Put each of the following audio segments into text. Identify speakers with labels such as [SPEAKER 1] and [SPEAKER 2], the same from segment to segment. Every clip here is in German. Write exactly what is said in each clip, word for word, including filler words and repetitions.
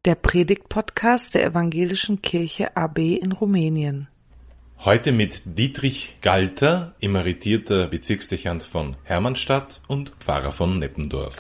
[SPEAKER 1] der Predigt-Podcast der Evangelischen Kirche A B in Rumänien.
[SPEAKER 2] Heute mit Dietrich Galter, emeritierter Bezirksdechant von Hermannstadt und Pfarrer von Neppendorf.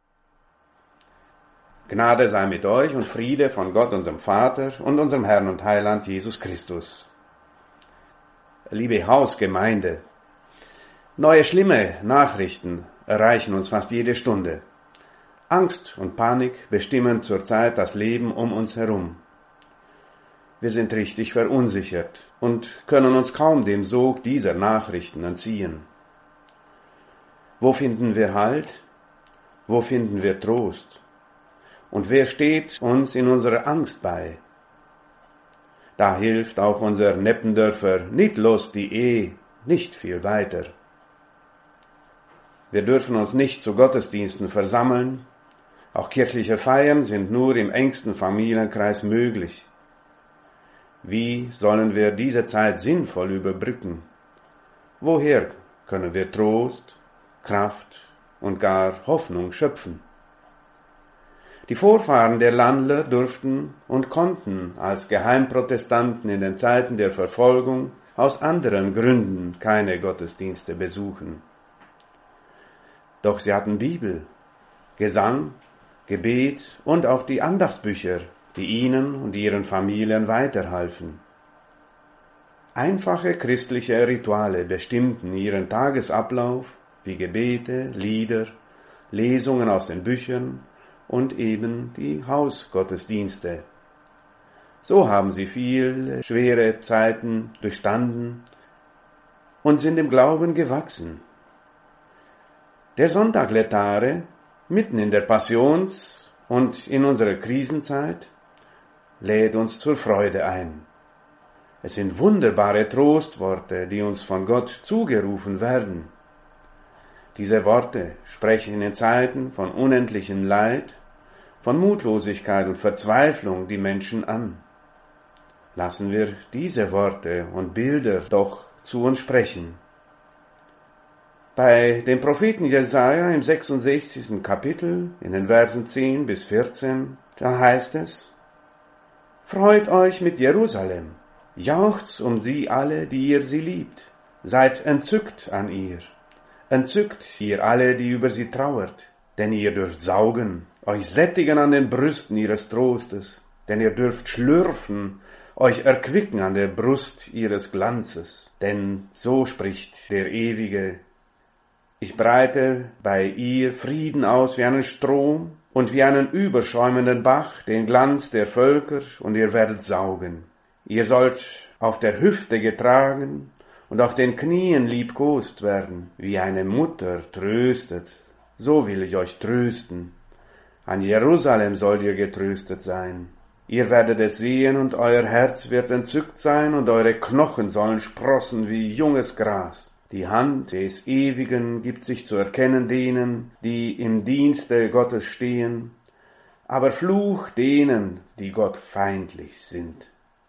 [SPEAKER 3] Gnade sei mit euch und Friede von Gott, unserem Vater und unserem Herrn und Heiland Jesus Christus. Liebe Hausgemeinde, neue schlimme Nachrichten erreichen uns fast jede Stunde. Angst und Panik bestimmen zurzeit das Leben um uns herum. Wir sind richtig verunsichert und können uns kaum dem Sog dieser Nachrichten entziehen. Wo finden wir Halt? Wo finden wir Trost? Und wer steht uns in unserer Angst bei? Da hilft auch unser Neppendörfer Nitlos die E nicht viel weiter. Wir dürfen uns nicht zu Gottesdiensten versammeln. Auch kirchliche Feiern sind nur im engsten Familienkreis möglich. Wie sollen wir diese Zeit sinnvoll überbrücken? Woher können wir Trost, Kraft und gar Hoffnung schöpfen? Die Vorfahren der Landler durften und konnten als Geheimprotestanten in den Zeiten der Verfolgung aus anderen Gründen keine Gottesdienste besuchen. Doch sie hatten Bibel, Gesang, Gebet und auch die Andachtsbücher, die ihnen und ihren Familien weiterhalfen. Einfache christliche Rituale bestimmten ihren Tagesablauf wie Gebete, Lieder, Lesungen aus den Büchern und eben die Hausgottesdienste. So haben sie viele schwere Zeiten durchstanden und sind im Glauben gewachsen. Der Sonntag Letare, mitten in der Passions- und in unserer Krisenzeit, lädt uns zur Freude ein. Es sind wunderbare Trostworte, die uns von Gott zugerufen werden. Diese Worte sprechen in Zeiten von unendlichem Leid, von Mutlosigkeit und Verzweiflung die Menschen an. Lassen wir diese Worte und Bilder doch zu uns sprechen. Bei dem Propheten Jesaja im sechsundsechzigsten Kapitel, in den Versen zehn bis vierzehn, da heißt es: Freut euch mit Jerusalem, jauchzt um sie alle, die ihr sie liebt, seid entzückt an ihr, entzückt ihr alle, die über sie trauert, denn ihr dürft saugen, euch sättigen an den Brüsten ihres Trostes, denn ihr dürft schlürfen, euch erquicken an der Brust ihres Glanzes, denn so spricht der Ewige: Ich breite bei ihr Frieden aus wie einen Strom und wie einen überschäumenden Bach, den Glanz der Völker, und ihr werdet saugen. Ihr sollt auf der Hüfte getragen und auf den Knien liebkost werden, wie eine Mutter tröstet. So will ich euch trösten. An Jerusalem sollt ihr getröstet sein. Ihr werdet es sehen und euer Herz wird entzückt sein und eure Knochen sollen sprossen wie junges Gras. Die Hand des Ewigen gibt sich zu erkennen denen, die im Dienste Gottes stehen, aber Fluch denen, die Gott feindlich sind.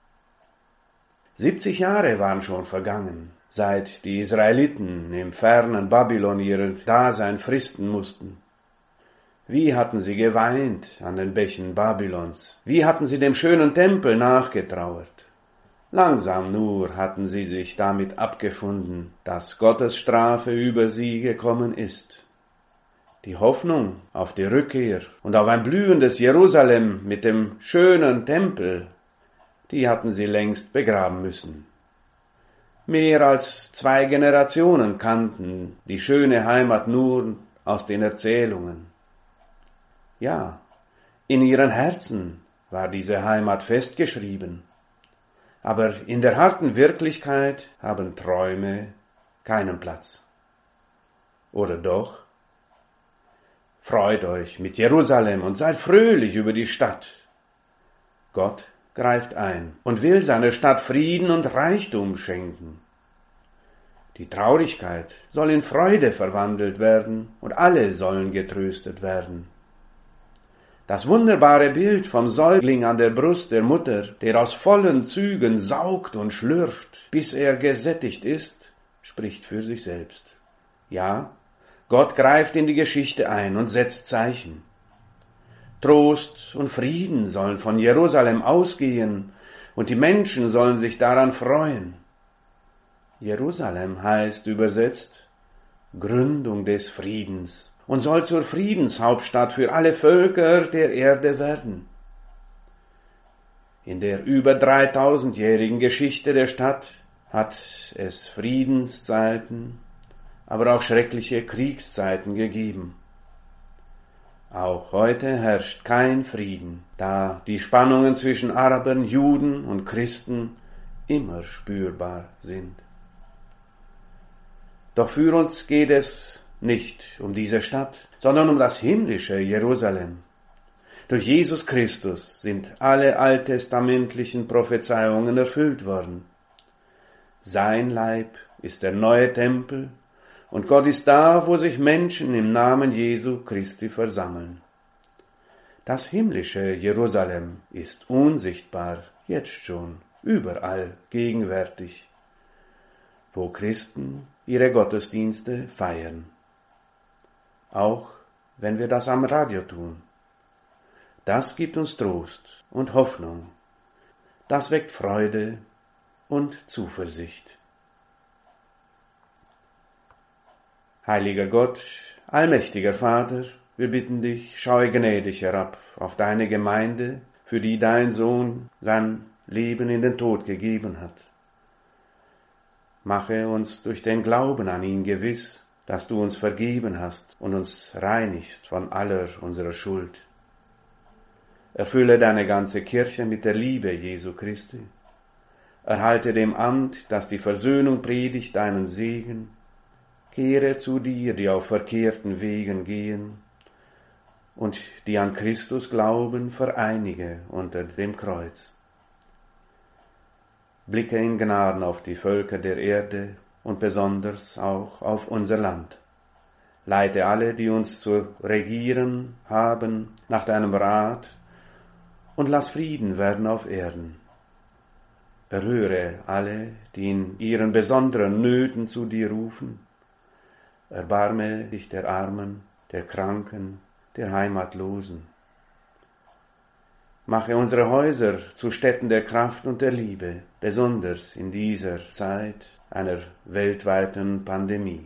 [SPEAKER 3] Siebzig Jahre waren schon vergangen, seit die Israeliten im fernen Babylon ihr Dasein fristen mussten. Wie hatten sie geweint an den Bächen Babylons? Wie hatten sie dem schönen Tempel nachgetrauert? Langsam nur hatten sie sich damit abgefunden, dass Gottes Strafe über sie gekommen ist. Die Hoffnung auf die Rückkehr und auf ein blühendes Jerusalem mit dem schönen Tempel, die hatten sie längst begraben müssen. Mehr als zwei Generationen kannten die schöne Heimat nur aus den Erzählungen. Ja, in ihren Herzen war diese Heimat festgeschrieben. Aber in der harten Wirklichkeit haben Träume keinen Platz. Oder doch? Freut euch mit Jerusalem und seid fröhlich über die Stadt. Gott greift ein und will seiner Stadt Frieden und Reichtum schenken. Die Traurigkeit soll in Freude verwandelt werden und alle sollen getröstet werden. Das wunderbare Bild vom Säugling an der Brust der Mutter, der aus vollen Zügen saugt und schlürft, bis er gesättigt ist, spricht für sich selbst. Ja, Gott greift in die Geschichte ein und setzt Zeichen. Trost und Frieden sollen von Jerusalem ausgehen und die Menschen sollen sich daran freuen. Jerusalem heißt übersetzt Gründung des Friedens und soll zur Friedenshauptstadt für alle Völker der Erde werden. In der über dreitausendjährigen Geschichte der Stadt hat es Friedenszeiten, aber auch schreckliche Kriegszeiten gegeben. Auch heute herrscht kein Frieden, da die Spannungen zwischen Arabern, Juden und Christen immer spürbar sind. Doch für uns geht es nicht um diese Stadt, sondern um das himmlische Jerusalem. Durch Jesus Christus sind alle alttestamentlichen Prophezeiungen erfüllt worden. Sein Leib ist der neue Tempel, und Gott ist da, wo sich Menschen im Namen Jesu Christi versammeln. Das himmlische Jerusalem ist unsichtbar, jetzt schon, überall gegenwärtig, wo Christen ihre Gottesdienste feiern. Auch wenn wir das am Radio tun. Das gibt uns Trost und Hoffnung. Das weckt Freude und Zuversicht. Heiliger Gott, allmächtiger Vater, wir bitten dich, schaue gnädig herab auf deine Gemeinde, für die dein Sohn sein Leben in den Tod gegeben hat. Mache uns durch den Glauben an ihn gewiss, dass du uns vergeben hast und uns reinigst von aller unserer Schuld. Erfülle deine ganze Kirche mit der Liebe Jesu Christi. Erhalte dem Amt, das die Versöhnung predigt, deinen Segen. Kehre zu dir, die auf verkehrten Wegen gehen, und die an Christus glauben, vereinige unter dem Kreuz. Blicke in Gnaden auf die Völker der Erde und besonders auch auf unser Land. Leite alle, die uns zu regieren haben, nach deinem Rat und lass Frieden werden auf Erden. Erhöre alle, die in ihren besonderen Nöten zu dir rufen. Erbarme dich der Armen, der Kranken, der Heimatlosen. Mache unsere Häuser zu Stätten der Kraft und der Liebe, besonders in dieser Zeit einer weltweiten Pandemie.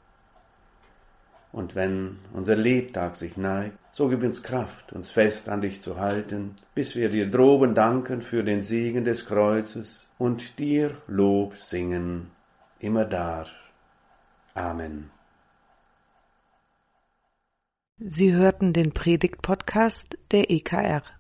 [SPEAKER 3] Und wenn unser Lebtag sich neigt, so gib uns Kraft, uns fest an dich zu halten, bis wir dir droben danken für den Segen des Kreuzes und dir Lob singen, immerdar. Amen.
[SPEAKER 1] Sie hörten den Predigt-Podcast der E K R.